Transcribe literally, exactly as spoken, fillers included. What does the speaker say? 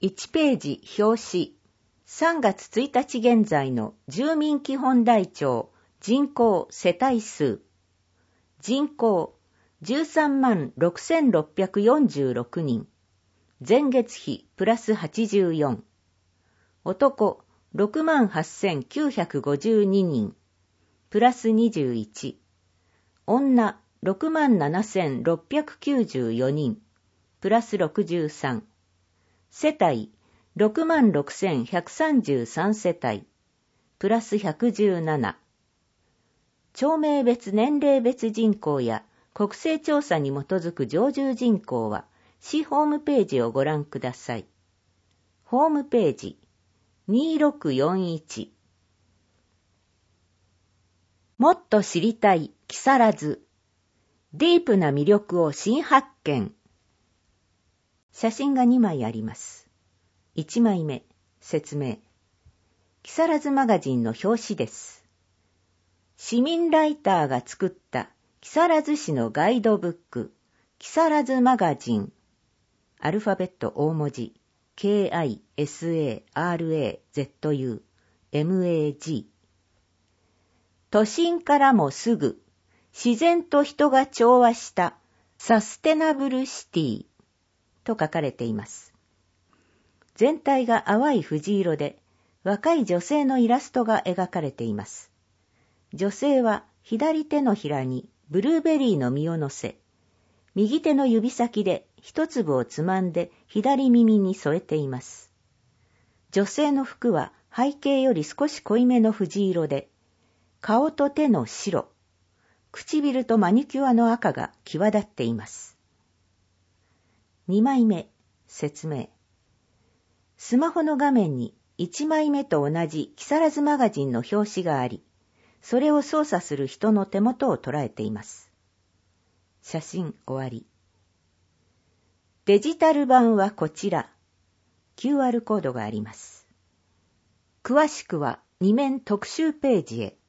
いちページ表紙。さんがつついたち現在の住民基本台帳人口世帯数。人口じゅうさんまんろくせんろっぴゃくよんじゅうろくにん。前月比プラスはちじゅうよん。男ろくまんはっせんきゅうひゃくごじゅうににん。プラスにじゅういち。女ろくまんななせんろっぴゃくきゅうじゅうよにん。プラスろくじゅうさん。世帯ろくまんろくせんひゃくさんじゅうさん世帯。プラスひゃくじゅうなな。町名別年齢別人口や国勢調査に基づく常住人口は市ホームページをご覧ください。ホームページにろくよんいち。もっと知りたい木更津。ディープな魅力を新発見。写真がにまいあります。いちまいめ、説明。木更津マガジンの表紙です。市民ライターが作った木更津市のガイドブック、木更津マガジン。アルファベット大文字、ケーアイエスエーアールエーゼットユーエムエージー。都心からもすぐ、自然と人が調和したサステナブルシティと書かれています。全体が淡い藤色で、若い女性のイラストが描かれています。女性は左手のひらにブルーベリーの実を乗せ、右手の指先で一粒をつまんで左耳に添えています。女性の服は背景より少し濃いめの藤色で、顔と手の白、唇とマニキュアの赤が際立っています。にまいめ、説明。スマホの画面にいちまいめと同じ木更津マガジンの表紙があり、それを操作する人の手元を捉えています。写真終わり。デジタル版はこちら。キューアール コードがあります。詳しくはに面特集ページへ。